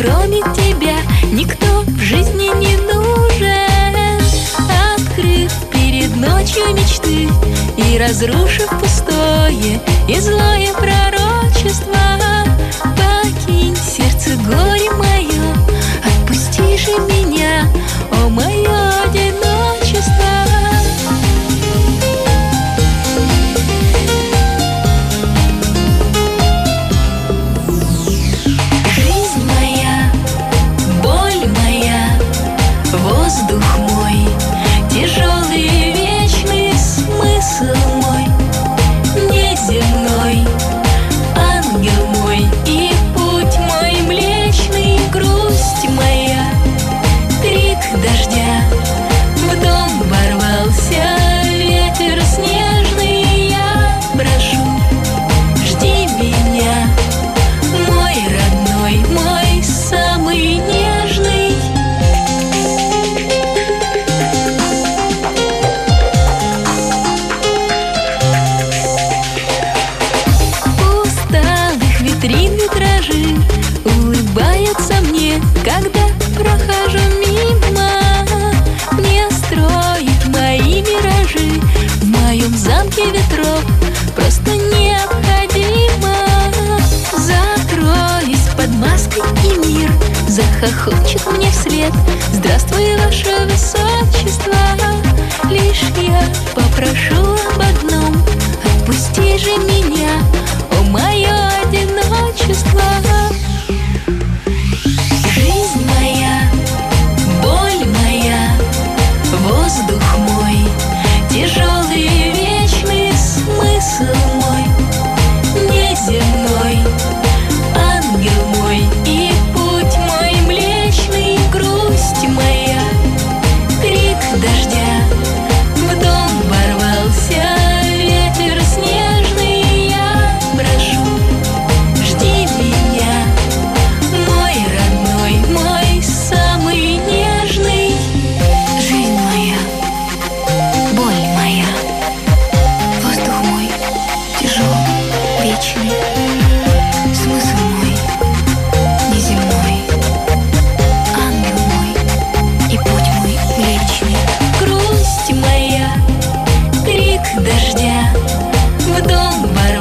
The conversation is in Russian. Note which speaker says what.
Speaker 1: кроме тебя никто в жизни не нужен. Открыв перед ночью мечты и разрушив пустое и злое пророчество, покинь сердце горе мое, отпусти же меня, о мое одиночество. Жизнь моя, боль моя, воздух мой, тяжелый и вечный смысл мой, неземной, ангел мой и путь мой млечный, грусть моя, крик дождя, в дом ворвался ветер снежный, я прошу, жди меня, мой родной, мой самый нежный. Усталых витрин витражи улыбаются мне, когда прохожу мимо. Мне строить мои миражи в моем замке ветров просто необходимо. Закроюсь под маской, и мир захохочет мне вслед: здравствуй, ваше высочество. Лишь я попрошу об одном: отпусти же меня, о мое одиночество. Жизнь моя, боль моя, воздух мой, тяжелый и вечный смысл мой, неземной, ангел мой и путь мой млечный, грусть моя, крик дождя, в дом ворвался ветер снежный, я прошу, жди меня, мой родной, мой самый нежный. Жизнь моя, боль моя, воздух мой, тяжелый, вечный, смысл мой, неземной, ангел мой и путь мой млечный, грусть моя, крик дождя, в дом ворвался